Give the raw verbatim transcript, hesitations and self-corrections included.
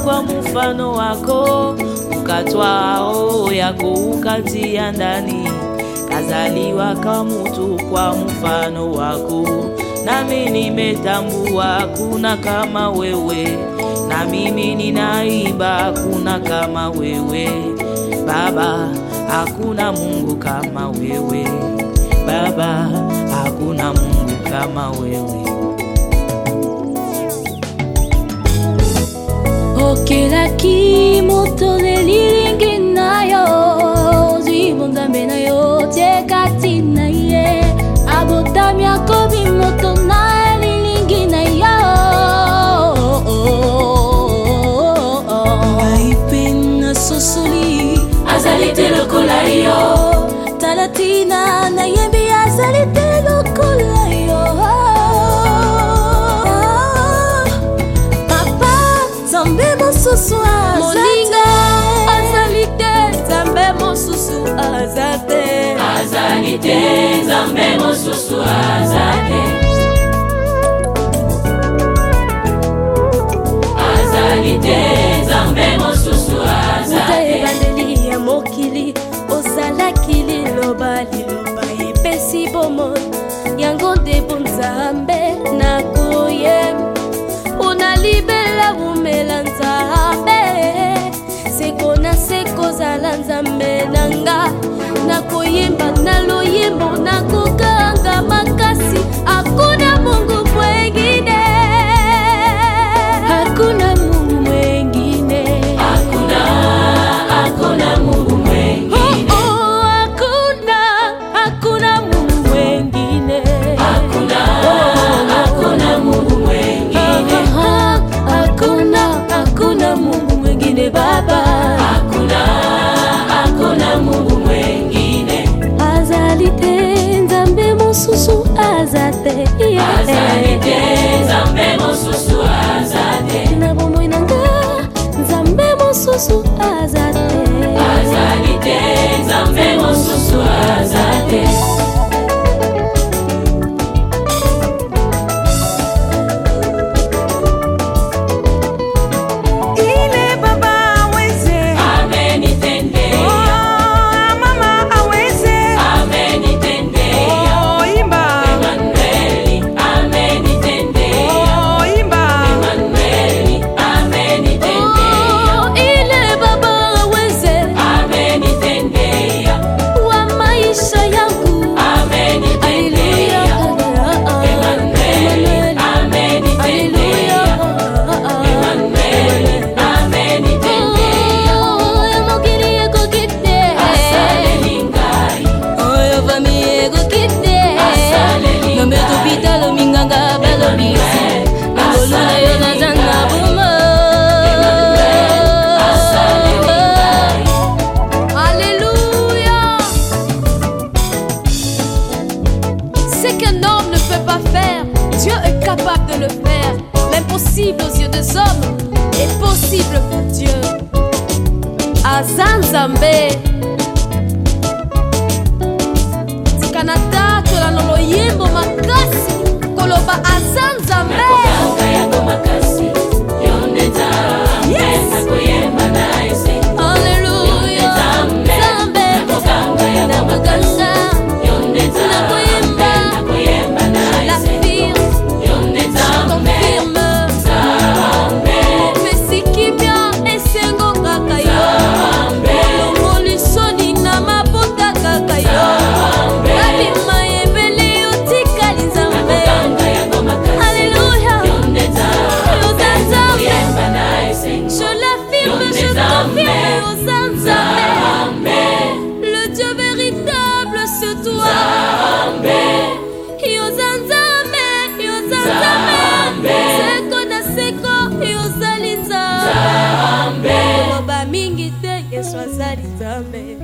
kwa mfano wako, ukatwaa roho yako ukatia ndani, kazaliwa kama mtu kwa mfano wako. Nami nimetambua hakuna kama wewe, na mimi ninaimba hakuna kama wewe Baba, hakuna Mungu kama wewe Baba, hakuna Mungu kama wewe. Okelaki motole lilingi nayo, zibonzambe na yo tekati na ye, abotami akobi moto na lilingi na yo. Aipena sosoli azalite lokola yo, talatina na yebi azalite lokola yo. Zambe mosusu azate, azalite zambe mosusu azate, azalite zambe mosusu azate, azalite zambe mosusu azate. Bandeli ya mokili ozalaki liloba liloba epesi bomoi, yango nde bonzambe nakoyeba. Unalibela umela nzambe, seko na seko zala nzambe nanga, nakoyemba naloyembo nakokanga makasi. Hakuna Mungu mwengine, hakuna Mungu mwengine, hakuna, hakuna Mungu mwengine. Oh, oh, hakuna, hakuna Mungu mwengine, hakuna, hakuna Mungu mwengine. Hakuna, hakuna Mungu mwengine Baba, hakuna, hakuna Mungu mwengine. azalite nzambe mosusu azate, azalite nzambe mosusu azate, na bomoi nanga nzambe mosusu azate, azalite nzambe mosusu azate. L'impossible aux yeux des hommes est possible pour Dieu. Azanzambe tikanata tola nolo yembo makasi koloba azanzambe. Le Dieu véritable, c'est toi. Yozanzambe, Yozanzambe, seko na seko, Yozalinzambe. Loba mingi te, Yesu azali Nzambe.